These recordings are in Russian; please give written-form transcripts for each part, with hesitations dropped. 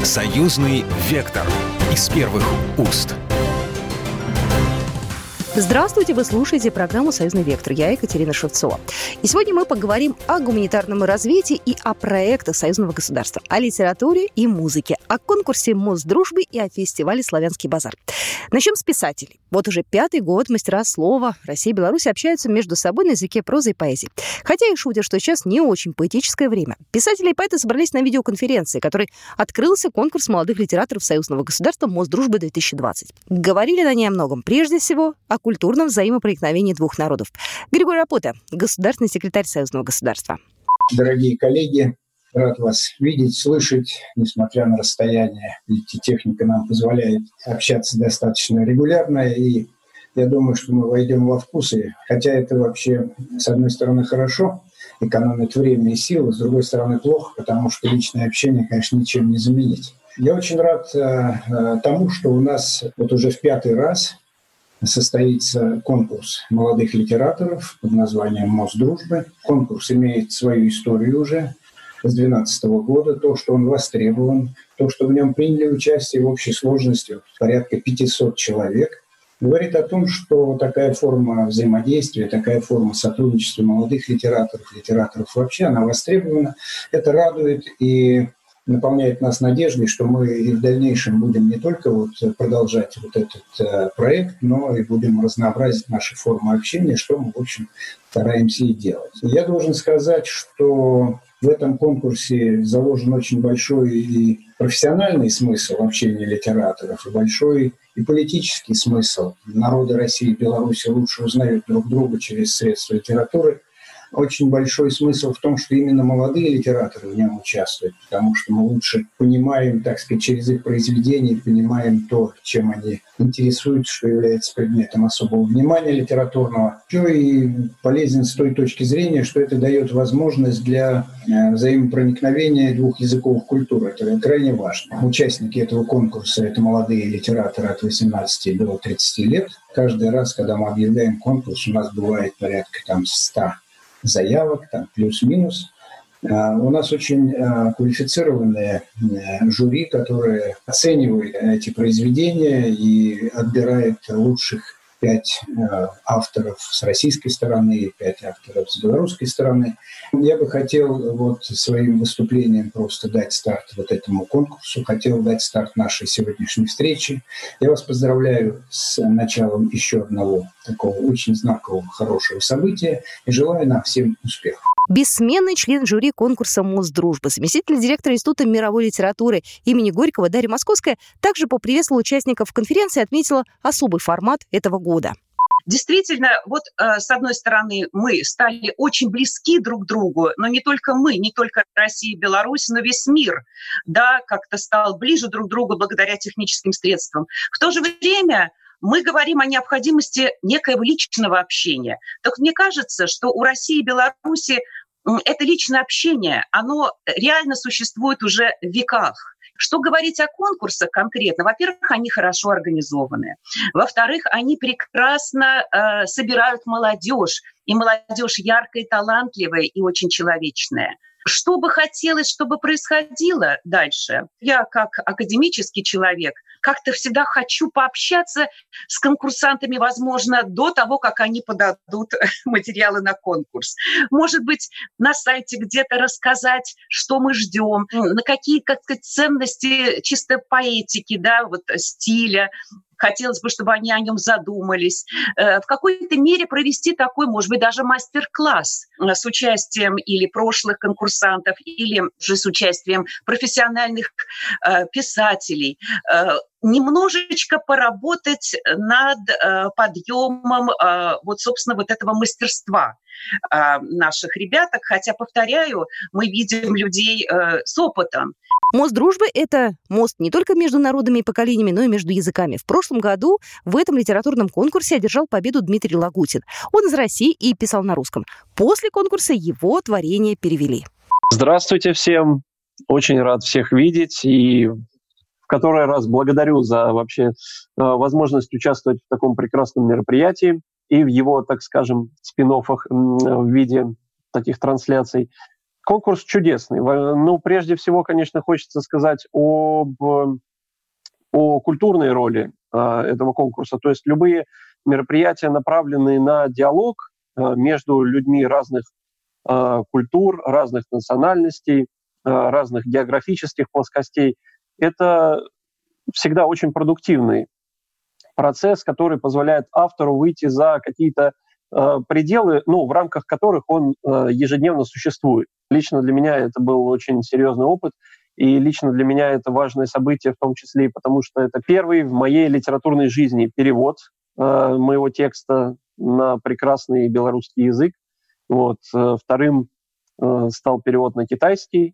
Союзный вектор из первых уст. Здравствуйте, вы слушаете программу «Союзный вектор». Я Екатерина Шевцова. И сегодня мы поговорим о гуманитарном развитии и о проектах союзного государства, о литературе и музыке, о конкурсе «Мост дружбы» и о фестивале «Славянский базар». Начнем с писателей. Вот уже 5-й год мастера слова России и Беларуси общаются между собой на языке прозы и поэзии. Хотя и шутят, что сейчас не очень поэтическое время. Писатели и поэты собрались на видеоконференции, которой открылся конкурс молодых литераторов союзного государства «Мост дружбы-2020». Говорили на ней о многом. Прежде всего, о культурном взаимопроникновении двух народов. Григорий Рапота, государственный секретарь союзного государства. Дорогие коллеги, рад вас видеть, слышать, несмотря на расстояние. Ведь техника нам позволяет общаться достаточно регулярно, и я думаю, что мы войдем во вкусы. Хотя это вообще, с одной стороны, хорошо, экономит время и силы, с другой стороны, плохо, потому что личное общение, конечно, ничем не заменить. Я очень рад тому, что у нас вот уже в 5-й раз состоится конкурс молодых литераторов под названием «Мост дружбы». Конкурс имеет свою историю уже с 2012 года. То, что он востребован, то, что в нем приняли участие в общей сложности порядка 500 человек, говорит о том, что такая форма взаимодействия, такая форма сотрудничества молодых литераторов вообще, она востребована. Это радует и наполняет нас надеждой, что мы и в дальнейшем будем не только продолжать этот проект, но и будем разнообразить наши формы общения, что мы, в общем, стараемся и делать. Я должен сказать, что в этом конкурсе заложен очень большой и профессиональный смысл общения литераторов, и большой и политический смысл. Народы России и Беларуси лучше узнают друг друга через средства литературы. Очень большой смысл в том, что именно молодые литераторы в нем участвуют, потому что мы лучше понимаем, так сказать, через их произведения, понимаем то, чем они интересуются, что является предметом особого внимания литературного. Еще и полезен с той точки зрения, что это дает возможность для взаимопроникновения двух языковых культур. Это крайне важно. Участники этого конкурса – это молодые литераторы от 18 до 30 лет. Каждый раз, когда мы объявляем конкурс, у нас бывает порядка 100 заявок, плюс-минус. У нас очень квалифицированное жюри, которое оценивает эти произведения и отбирает лучших 5 авторов с российской стороны, 5 авторов с белорусской стороны. Я бы хотел своим выступлением просто дать старт этому конкурсу, хотел дать старт нашей сегодняшней встрече. Я вас поздравляю с началом еще одного такого очень знакового, хорошего события и желаю нам всем успехов. Бессменный член жюри конкурса «Мост дружбы», заместитель директора Института мировой литературы имени Горького Дарья Московская также поприветствовала участников конференции и отметила особый формат этого года. Действительно, с одной стороны, мы стали очень близки друг к другу, но не только мы, не только Россия и Беларусь, но весь мир, как-то стал ближе друг к другу благодаря техническим средствам. В то же время мы говорим о необходимости некоего личного общения. Так мне кажется, что у России и Беларуси это личное общение, оно реально существует уже в веках. Что говорить о конкурсах конкретно? Во-первых, они хорошо организованы. Во-вторых, они прекрасно собирают молодежь. И молодежь яркая, талантливая и очень человечная. Что бы хотелось, чтобы происходило дальше? Я, как академический человек, как-то всегда хочу пообщаться с конкурсантами, возможно, до того, как они подадут материалы на конкурс. Может быть, на сайте где-то рассказать, что мы ждем, на какие, ценности чисто поэтики, стиля. Хотелось бы, чтобы они о нем задумались. В какой-то мере провести такой, может быть, даже мастер-класс с участием или прошлых конкурсантов, или же с участием профессиональных писателей. Немножечко поработать над подъемом этого мастерства наших ребяток. Хотя, повторяю, мы видим людей с опытом. Мост дружбы – это мост не только между народами и поколениями, но и между языками. В прошлом году в этом литературном конкурсе одержал победу Дмитрий Лагутин. Он из России и писал на русском. После конкурса его творения перевели. Здравствуйте всем. Очень рад всех видеть. И в который раз благодарю за вообще возможность участвовать в таком прекрасном мероприятии и в его, так скажем, спин-оффах в виде таких трансляций. Конкурс чудесный. Ну, прежде всего, конечно, хочется сказать о культурной роли этого конкурса. То есть любые мероприятия, направленные на диалог между людьми разных культур, разных национальностей, разных географических плоскостей, это всегда очень продуктивный процесс, который позволяет автору выйти за какие-то пределы, ну, в рамках которых он ежедневно существует. Лично для меня это был очень серьезный опыт, и лично для меня это важное событие, в том числе и потому, что это первый в моей литературной жизни перевод моего текста на прекрасный белорусский язык. Вот. Вторым стал перевод на китайский,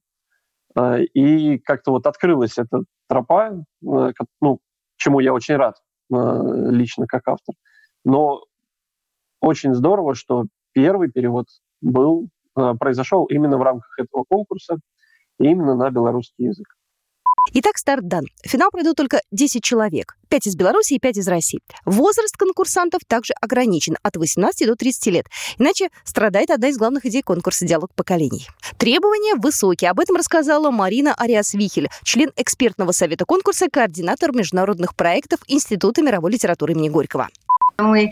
и как-то вот открылась эта тропа, ну, чему я очень рад лично как автор. Но очень здорово, что первый перевод произошел именно в рамках этого конкурса и именно на белорусский язык. Итак, старт дан. В финал пройдут только 10 человек. 5 из Беларуси и 5 из России. Возраст конкурсантов также ограничен от 18 до 30 лет. Иначе страдает одна из главных идей конкурса «Диалог поколений». Требования высокие. Об этом рассказала Марина Ариас-Вихель, член экспертного совета конкурса, координатор международных проектов Института мировой литературы имени Горького. Мы,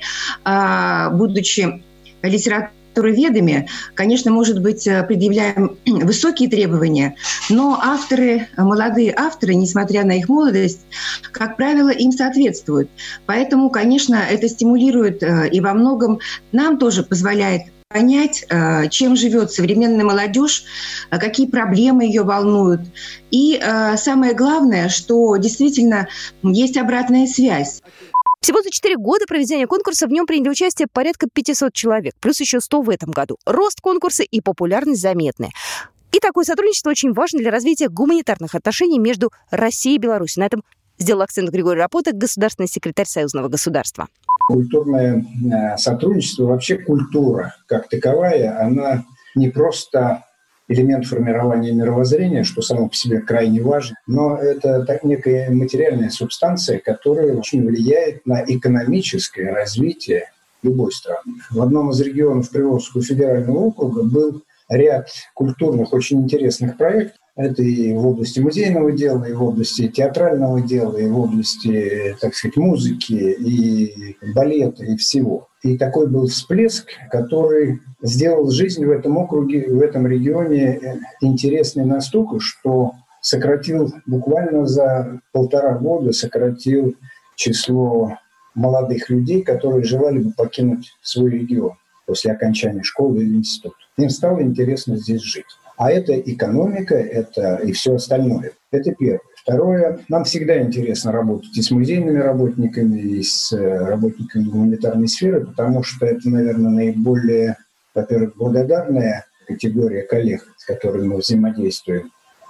будучи литературоведами, конечно, может быть, предъявляем высокие требования, но авторы, молодые авторы, несмотря на их молодость, как правило, им соответствуют. Поэтому, конечно, это стимулирует и во многом нам тоже позволяет понять, чем живет современная молодежь, какие проблемы ее волнуют. И самое главное, что действительно есть обратная связь. Всего за 4 года проведения конкурса в нем приняли участие порядка 500 человек, плюс еще 100 в этом году. Рост конкурса и популярность заметны. И такое сотрудничество очень важно для развития гуманитарных отношений между Россией и Беларусью. На этом сделал акцент Григорий Рапота, государственный секретарь Союзного государства. Культурное сотрудничество, вообще культура как таковая, она не просто элемент формирования мировоззрения, что само по себе крайне важно, но это некая материальная субстанция, которая очень влияет на экономическое развитие любой страны. В одном из регионов Приволжского федерального округа был ряд культурных, очень интересных проектов. Это и в области музейного дела, и в области театрального дела, и в области, так сказать, музыки, и балета, и всего. И такой был всплеск, который сделал жизнь в этом округе, в этом регионе интересной настолько, что сократил буквально за 1,5 года сократил число молодых людей, которые желали бы покинуть свой регион после окончания школы или института. Им стало интересно здесь жить. А это экономика, это и все остальное. Это первое. Второе, нам всегда интересно работать и с музейными работниками, и с работниками гуманитарной сферы, потому что это, наверное, наиболее, во-первых, благодарная категория коллег, с которыми мы взаимодействуем,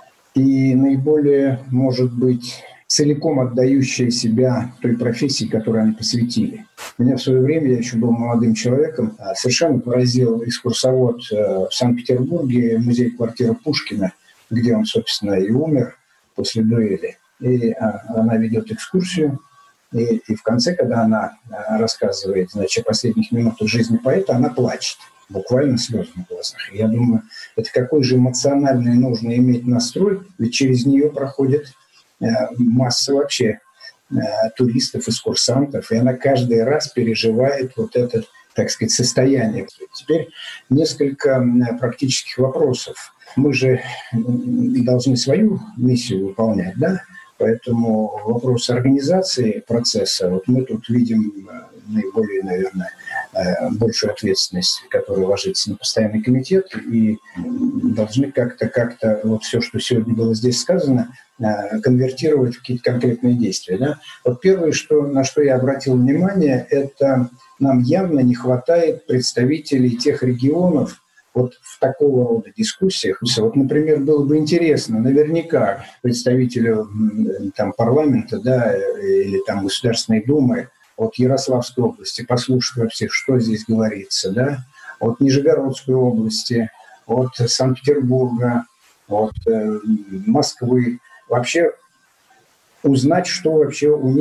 и наиболее, может быть, целиком отдающие себя той профессии, которой они посвятили. Меня в свое время, я еще был молодым человеком, совершенно поразил экскурсовод в Санкт-Петербурге, музей-квартира Пушкина, где он, собственно, и умер после дуэли. И она ведет экскурсию, и в конце, когда она рассказывает, значит, о последних минутах жизни поэта, она плачет. Буквально слезы на глазах. И я думаю, это какой же эмоциональный нужно иметь настрой, ведь через нее проходит масса вообще туристов, экскурсантов, и она каждый раз переживает вот это, так сказать, состояние. Теперь несколько практических вопросов. Мы же должны свою миссию выполнять, да? Поэтому вопрос организации процесса, вот мы тут видим наиболее, наверное, большую ответственность, которая ложится на постоянный комитет, и должны как-то вот все, что сегодня было здесь сказано, конвертировать в какие-то конкретные действия. Да? Вот первое, на что я обратил внимание, это нам явно не хватает представителей тех регионов, вот в такого рода дискуссиях. Вот, например, было бы интересно, наверняка представителю там, парламента, да, или там Государственной Думы от Ярославской области послушать вообще, что здесь говорится, да, от Нижегородской области, от Санкт-Петербурга, от Москвы, вообще узнать, что вообще у них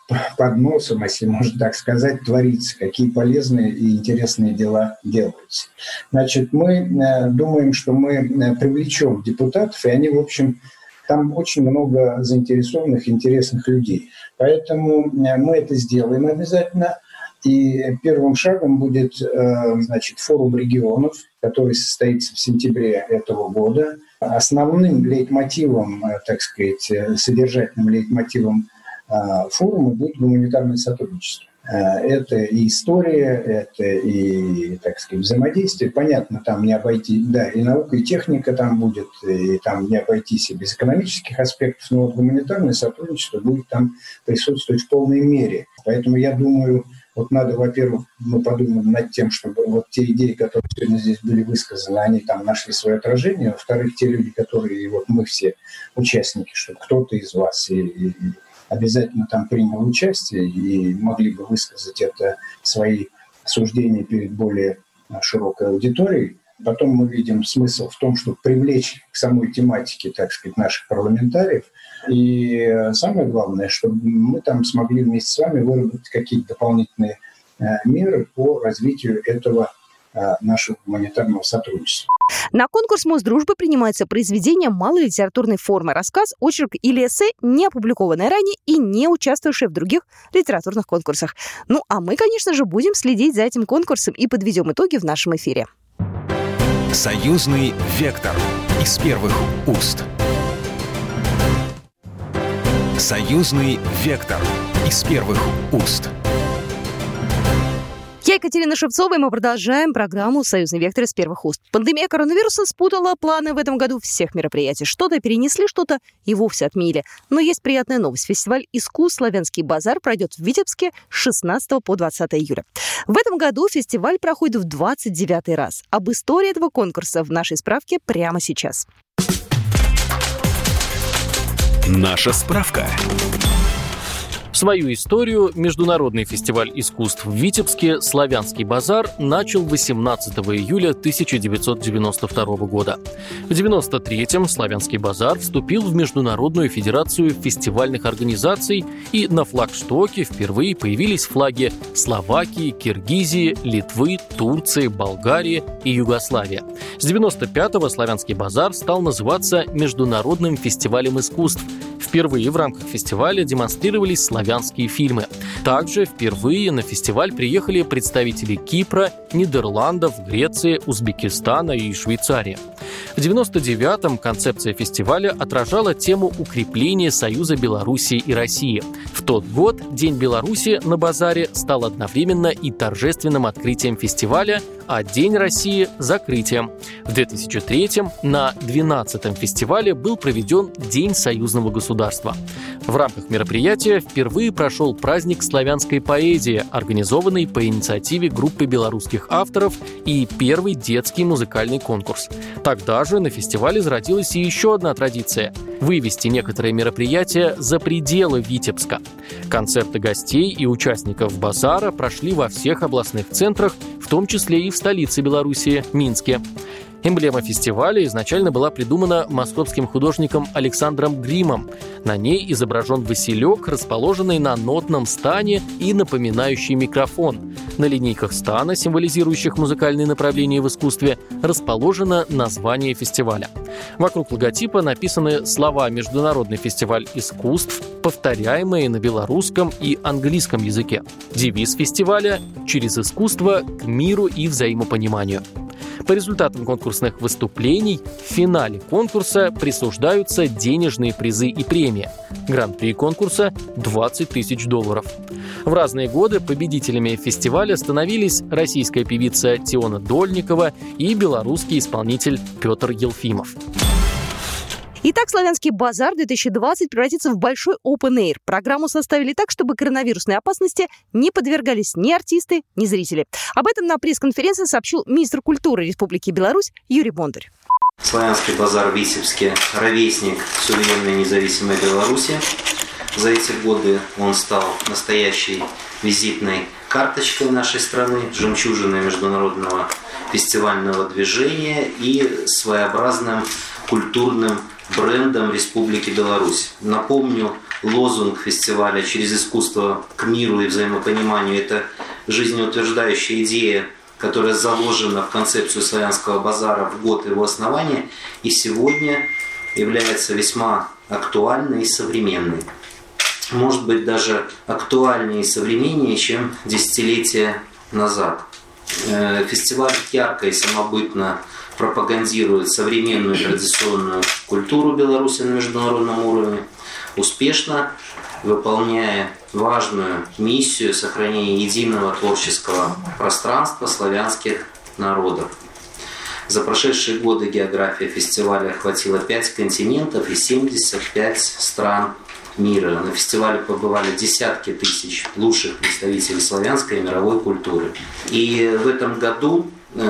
под носом, если можно так сказать, творится, какие полезные и интересные дела делаются. Значит, мы думаем, что мы привлечем депутатов, и они, в общем, там очень много заинтересованных, интересных людей. Поэтому мы это сделаем обязательно. И первым шагом будет, значит, форум регионов, который состоится в сентябре этого года. Основным лейтмотивом, так сказать, содержательным лейтмотивом форума будет гуманитарное сотрудничество. Это и история, это и, так сказать, взаимодействие. Понятно, там не обойти, да, и наука, и техника там будет, и там не обойтись и без экономических аспектов, но вот гуманитарное сотрудничество будет там присутствовать в полной мере. Поэтому я думаю, вот надо, во-первых, мы подумаем над тем, чтобы вот те идеи, которые сегодня здесь были высказаны, они там нашли свое отражение. Во-вторых, те люди, которые, вот мы все участники, чтобы кто-то из вас и обязательно там принял участие и могли бы высказать это свои суждения перед более широкой аудиторией. Потом мы видим смысл в том, чтобы привлечь к самой тематике, так сказать, наших парламентариев. И самое главное, чтобы мы там смогли вместе с вами выработать какие-то дополнительные меры по развитию этого нашего гуманитарного сотрудничества. На конкурс Мосдружбы принимается произведение малой литературной формы, рассказ, очерк или эссе, не опубликованное ранее и не участвовавшее в других литературных конкурсах. Ну, а мы, конечно же, будем следить за этим конкурсом и подведем итоги в нашем эфире. Союзный вектор из первых уст. Союзный вектор из первых уст. Я Екатерина Шевцова, и мы продолжаем программу «Союзный вектор» из первых уст. Пандемия коронавируса спутала планы в этом году всех мероприятий. Что-то перенесли, что-то и вовсе отменили. Но есть приятная новость. Фестиваль искусств «Славянский базар» пройдет в Витебске с 16 по 20 июля. В этом году фестиваль проходит в 29-й раз. Об истории этого конкурса в нашей справке прямо сейчас. Наша справка. Свою историю Международный фестиваль искусств в Витебске «Славянский базар» начал 18 июля 1992 года. В 1993-м «Славянский базар» вступил в Международную федерацию фестивальных организаций, и на флагштоке впервые появились флаги Словакии, Киргизии, Литвы, Турции, Болгарии и Югославии. С 1995-го «Славянский базар» стал называться Международным фестивалем искусств. Впервые в рамках фестиваля демонстрировались славянские фильмы. Также впервые на фестиваль приехали представители Кипра, Нидерландов, Греции, Узбекистана и Швейцарии. В 1999-м концепция фестиваля отражала тему укрепления союза Белоруссии и России. В тот год День Беларуси на базаре стал одновременно и торжественным открытием фестиваля, а День России – закрытием. В 2003-м на 12-м фестивале был проведен День союзного государства. В рамках мероприятия впервые прошел праздник славянской поэзии, организованный по инициативе группы белорусских авторов, и первый детский музыкальный конкурс. Тогда же на фестивале зародилась и еще одна традиция – вывести некоторые мероприятия за пределы Витебска. Концерты гостей и участников базара прошли во всех областных центрах, в том числе и в столице Белоруссии – Минске. Эмблема фестиваля изначально была придумана московским художником Александром Гримом. На ней изображен василек, расположенный на нотном стане и напоминающий микрофон. На линейках стана, символизирующих музыкальные направления в искусстве, расположено название фестиваля. Вокруг логотипа написаны слова «Международный фестиваль искусств», повторяемые на белорусском и английском языке. Девиз фестиваля «Через искусство к миру и взаимопониманию». По результатам конкурсных выступлений в финале конкурса присуждаются денежные призы и премии. Гран-при конкурса – $20 тысяч. В разные годы победителями фестиваля становились российская певица Теона Дольникова и белорусский исполнитель Петр Елфимов. Итак, «Славянский базар» 2020 превратится в большой open air. Программу составили так, чтобы коронавирусной опасности не подвергались ни артисты, ни зрители. Об этом на пресс-конференции сообщил министр культуры Республики Беларусь Юрий Бондарь. «Славянский базар» в Витебске – ровесник суверенной независимой Беларуси. За эти годы он стал настоящей визитной карточкой нашей страны, жемчужиной международного фестивального движения и своеобразным культурным брендом Республики Беларусь. Напомню, лозунг фестиваля «Через искусство к миру и взаимопониманию» – это жизнеутверждающая идея, которая заложена в концепцию Славянского базара в год его основания и сегодня является весьма актуальной и современной. Может быть, даже актуальнее и современнее, чем десятилетия назад. Фестиваль ярко и самобытно пропагандирует современную традиционную культуру Беларуси на международном уровне, успешно выполняя важную миссию сохранения единого творческого пространства славянских народов. За прошедшие годы география фестиваля охватила 5 континентов и 75 стран мира. На фестивале побывали десятки тысяч лучших представителей славянской и мировой культуры. И в этом году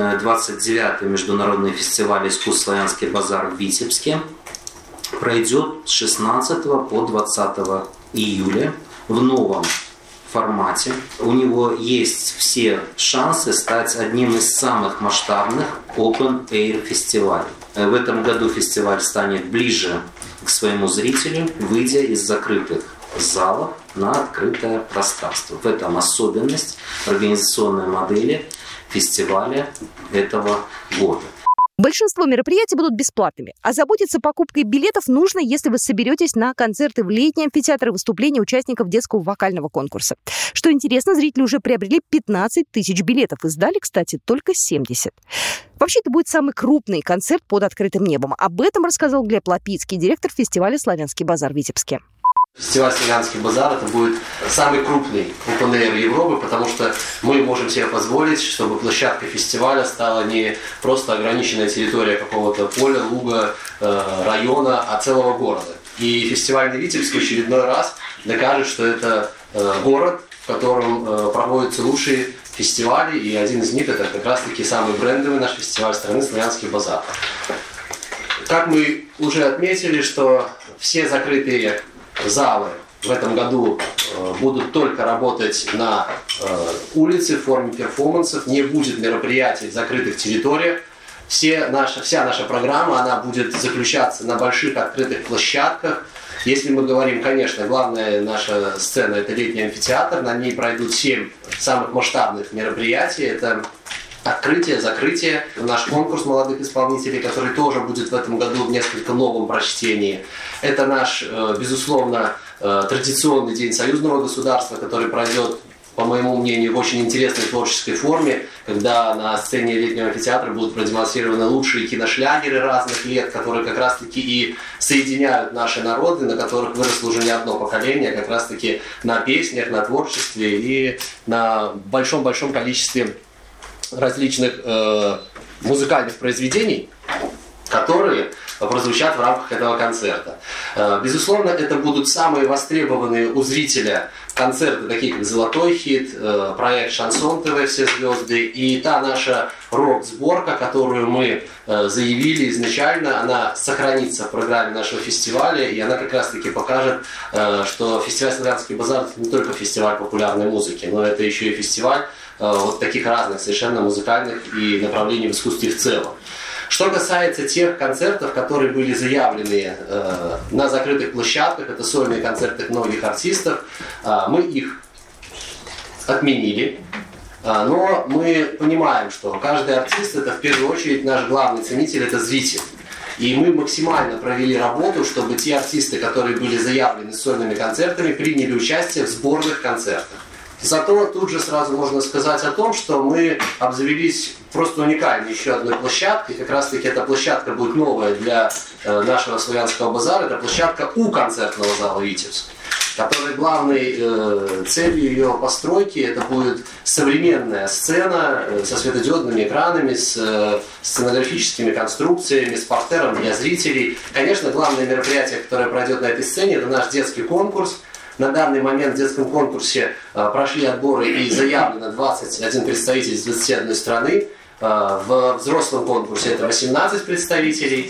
29-й международный фестиваль искусств «Славянский базар» в Витебске пройдет с 16 по 20 июля в новом формате. У него есть все шансы стать одним из самых масштабных Open Air фестивалей. В этом году фестиваль станет ближе к своему зрителю, выйдя из закрытых залов на открытое пространство. В этом особенность организационной модели фестиваля этого года. Большинство мероприятий будут бесплатными, а заботиться покупкой билетов нужно, если вы соберетесь на концерты в летний амфитеатр и выступления участников детского вокального конкурса. Что интересно, зрители уже приобрели 15 тысяч билетов и сдали, кстати, только 70. Вообще, это будет самый крупный концерт под открытым небом. Об этом рассказал Глеб Лапицкий, директор фестиваля «Славянский базар» в Витебске. Фестиваль «Славянский базар» это будет самый крупный Open Air Европы, потому что мы можем себе позволить, чтобы площадкой фестиваля стала не просто ограниченная территория какого-то поля, луга, района, а целого города. И фестивальный Витебск в очередной раз докажет, что это город, в котором проводятся лучшие фестивали, и один из них это как раз-таки самый брендовый наш фестиваль страны «Славянский базар». Как мы уже отметили, что все закрытые залы в этом году будут только работать на улице в форме перформансов, не будет мероприятий в закрытых территориях. Вся наша программа она будет заключаться на больших открытых площадках. Если мы говорим, конечно, главная наша сцена – это летний амфитеатр, на ней пройдут 7 самых масштабных мероприятий. Это открытие, закрытие, наш конкурс молодых исполнителей, который тоже будет в этом году в несколько новом прочтении. Это наш, безусловно, традиционный День союзного государства, который пройдет, по моему мнению, в очень интересной творческой форме, когда на сцене летнего амфитеатра будут продемонстрированы лучшие киношлягеры разных лет, которые как раз-таки и соединяют наши народы, на которых выросло уже не одно поколение, как раз-таки на песнях, на творчестве и на большом-большом количестве различных музыкальных произведений, которые прозвучат в рамках этого концерта. Безусловно, это будут самые востребованные у зрителя концерты, такие как «Золотой хит», проект «Шансон ТВ. Все звезды» и та наша рок-сборка, которую мы заявили изначально, она сохранится в программе нашего фестиваля, и она как раз-таки покажет, что фестиваль «Славянский базар» — это не только фестиваль популярной музыки, но это еще и фестиваль вот таких разных совершенно музыкальных и направлений в искусстве в целом. Что касается тех концертов, которые были заявлены на закрытых площадках, это сольные концерты многих артистов, мы их отменили. Но мы понимаем, что каждый артист – это в первую очередь наш главный ценитель, это зритель. И мы максимально провели работу, чтобы те артисты, которые были заявлены сольными концертами, приняли участие в сборных концертах. Зато тут же сразу можно сказать о том, что мы обзавелись просто уникальной еще одной площадкой. Как раз таки эта площадка будет новая для нашего славянского базара. Это площадка у концертного зала «Витебск», которая главной целью ее постройки это будет современная сцена со светодиодными экранами, с сценографическими конструкциями, с партером для зрителей. Конечно, главное мероприятие, которое пройдет на этой сцене, это наш детский конкурс. На данный момент в детском конкурсе прошли отборы и заявлено 21 представитель из 21 страны. В взрослом конкурсе это 18 представителей.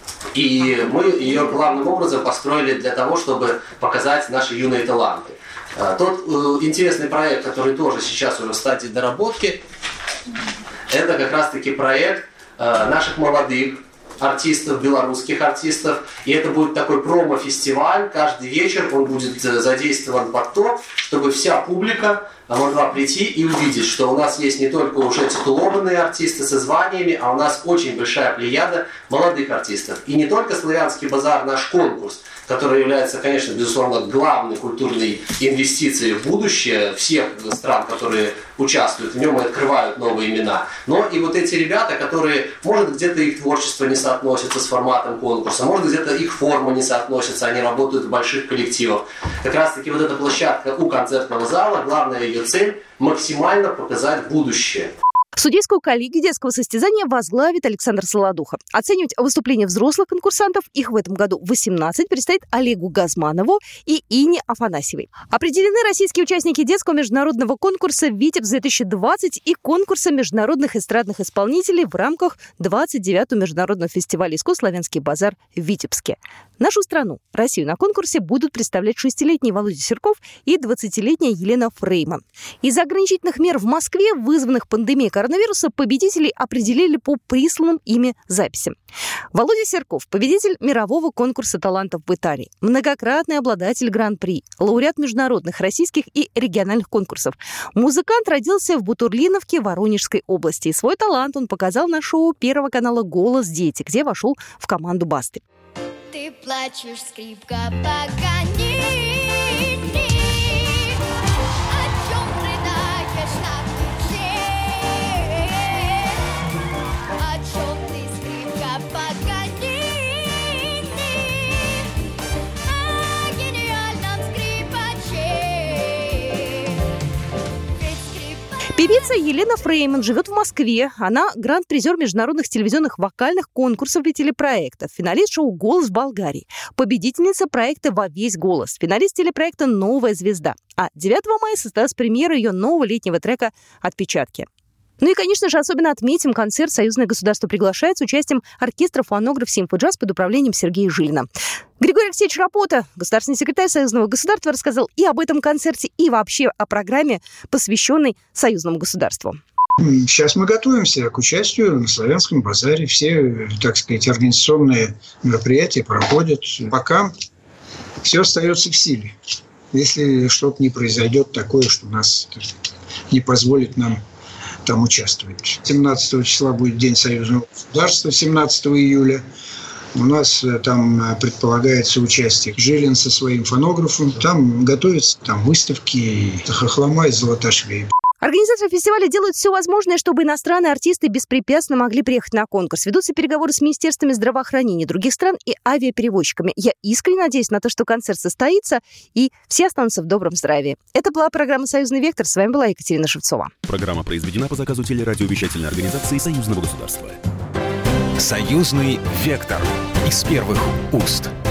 И мы ее главным образом построили для того, чтобы показать наши юные таланты. Тот интересный проект, который тоже сейчас уже в стадии доработки, это как раз-таки проект наших молодых артистов, белорусских артистов. И это будет такой промо-фестиваль. Каждый вечер он будет задействован под то, чтобы вся публика могла прийти и увидеть, что у нас есть не только уже титулованные артисты со званиями, а у нас очень большая плеяда молодых артистов. И не только «Славянский базар», наш конкурс, который является, конечно, безусловно, главной культурной инвестицией в будущее всех стран, которые участвуют в нем и открывают новые имена. Но и вот эти ребята, которые, может, где-то их творчество не соотносится с форматом конкурса, может, где-то их форма не соотносится, они работают в больших коллективах. Как раз-таки вот эта площадка у концертного зала, главная ее цель – максимально показать будущее. Судейскую коллегию детского состязания возглавит Александр Солодуха. Оценивать выступления взрослых конкурсантов, их в этом году 18, предстоит Олегу Газманову и Инне Афанасьевой. Определены российские участники детского международного конкурса «Витебск-2020» и конкурса международных эстрадных исполнителей в рамках 29-го международного фестиваля искусств «Славянский базар» в Витебске. Нашу страну, Россию, на конкурсе будут представлять 6-летний Володя Серков и 20-летняя Елена Фрейман. Из-за ограничительных мер в Москве, вызванных пандемией коронавируса, победителей определили по присланным ими записям. Володя Серков – победитель мирового конкурса талантов в Италии, многократный обладатель гран-при, лауреат международных, российских и региональных конкурсов. Музыкант родился в Бутурлиновке Воронежской области. И свой талант он показал на шоу Первого канала «Голос дети», где вошел в команду Басты. Ты плачешь, скрипка, погони. Певица Елена Фрейман живет в Москве. Она гранд-призер международных телевизионных вокальных конкурсов и телепроектов, финалист шоу «Голос» в Болгарии, победительница проекта «Во весь голос», финалист телепроекта «Новая звезда». А 9 мая состоялась премьера ее нового летнего трека «Отпечатки». Ну и, конечно же, особенно отметим концерт «Союзное государство» приглашает с участием оркестра «Фонограф Симфоджаз» под управлением Сергея Жилина. Григорий Алексеевич Рапота, государственный секретарь Союзного государства, рассказал и об этом концерте, и вообще о программе, посвященной Союзному государству. Сейчас мы готовимся к участию на Славянском базаре. Все, так сказать, организационные мероприятия проходят. Пока все остается в силе. Если что-то не произойдет такое, что нас не позволит нам там участвовать. 17 числа будет День Союзного государства, 17 июля. У нас там предполагается участие Жилин со своим фонографом. Там готовятся выставки Хохлома и Золоташвили. Организаторы фестиваля делают все возможное, чтобы иностранные артисты беспрепятственно могли приехать на конкурс. Ведутся переговоры с министерствами здравоохранения других стран и авиаперевозчиками. Я искренне надеюсь на то, что концерт состоится и все останутся в добром здравии. Это была программа «Союзный вектор». С вами была Екатерина Шевцова. Программа произведена по заказу телерадиовещательной организации Союзного государства. «Союзный вектор» из первых уст.